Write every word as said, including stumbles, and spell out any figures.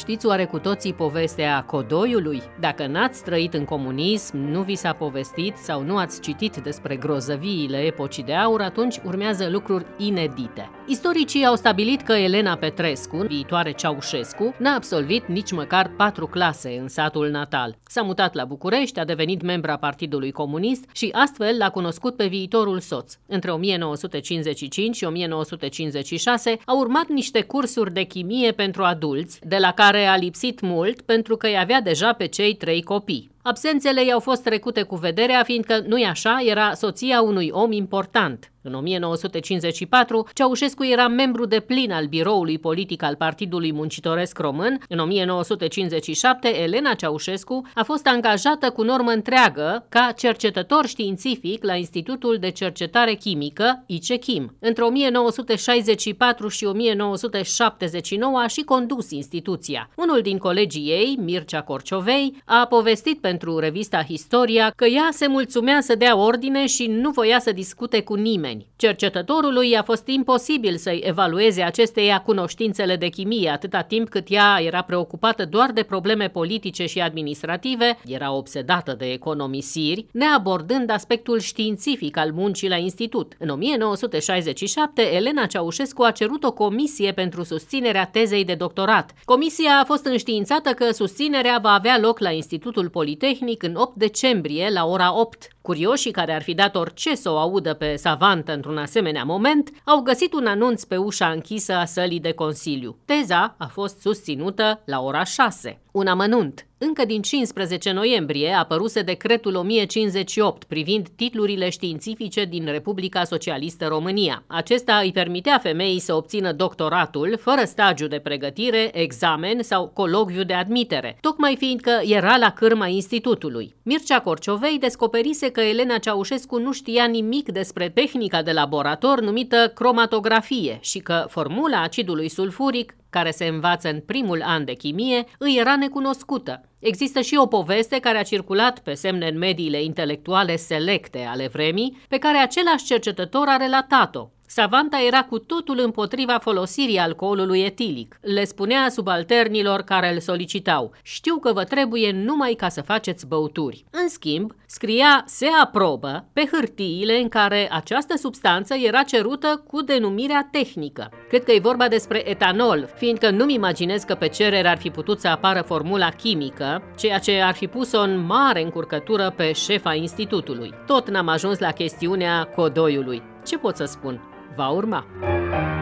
Știți oare cu toții povestea codoiului? Dacă n-ați trăit în comunism, nu vi s-a povestit sau nu ați citit despre grozăviile epocii de aur, atunci urmează lucruri inedite. Istoricii au stabilit că Elena Petrescu, viitoare Ceaușescu, n-a absolvit nici măcar patru clase în satul natal. S-a mutat la București, a devenit membra Partidului Comunist și astfel l-a cunoscut pe viitorul soț. Între o mie nouă sute cincizeci și cinci și o mie nouă sute cincizeci și șase au urmat niște cursuri de chimie pentru adulți, de la care a lipsit mult pentru că îi avea deja pe cei trei copii. Absențele i-au fost trecute cu vederea, fiindcă, nu-i așa, era soția unui om important. În o mie nouă sute cincizeci și patru, Ceaușescu era membru deplin al biroului politic al Partidului Muncitoresc Român. În o mie nouă sute cincizeci și șapte, Elena Ceaușescu a fost angajată cu normă întreagă ca cercetător științific la Institutul de Cercetare Chimică, I C E C H I M. Între o mie nouă sute șaizeci și patru și o mie nouă sute șaptezeci și nouă a și condus instituția. Unul din colegii ei, Mircea Corciovei, a povestit pentru revista Historia că ea se mulțumea să dea ordine și nu voia să discute cu nimeni. Cercetătorului i-a fost imposibil să-i evalueze acesteia cunoștințele de chimie atâta timp cât ea era preocupată doar de probleme politice și administrative, era obsedată de economisiri, neabordând aspectul științific al muncii la institut. În o mie nouă sute șaizeci și șapte, Elena Ceaușescu a cerut o comisie pentru susținerea tezei de doctorat. Comisia a fost înștiințată că susținerea va avea loc la Institutul Politehnic în opt decembrie la ora opt. Curioșii care ar fi dat orice să o audă pe savantă într-un asemenea moment au găsit un anunț pe ușa închisă a sălii de consiliu. Teza a fost susținută la ora șase. Un amănunt. Încă din cincisprezece noiembrie apăruse decretul o mie cincizeci și opt privind titlurile științifice din Republica Socialistă România. Acesta îi permitea femeii să obțină doctoratul fără stagiu de pregătire, examen sau colocviu de admitere, tocmai fiindcă era la cârma institutului. Mircea Corciovei descoperise că Elena Ceaușescu nu știa nimic despre tehnica de laborator numită cromatografie și că formula acidului sulfuric, care se învață în primul an de chimie, îi era necunoscută. Există și o poveste care a circulat pe semne în mediile intelectuale selecte ale vremii, pe care același cercetător a relatat-o. Savanta era cu totul împotriva folosirii alcoolului etilic. Le spunea subalternilor care îl solicitau: știu că vă trebuie numai ca să faceți băuturi. În schimb, scria se aprobă pe hârtiile în care această substanță era cerută cu denumirea tehnică. Cred că e vorba despre etanol, fiindcă nu-mi imaginez că pe cerere ar fi putut să apară formula chimică, ceea ce ar fi pus-o în mare încurcătură pe șefa institutului. Tot n-am ajuns la chestiunea codoiului. Ce pot să spun? Va urma.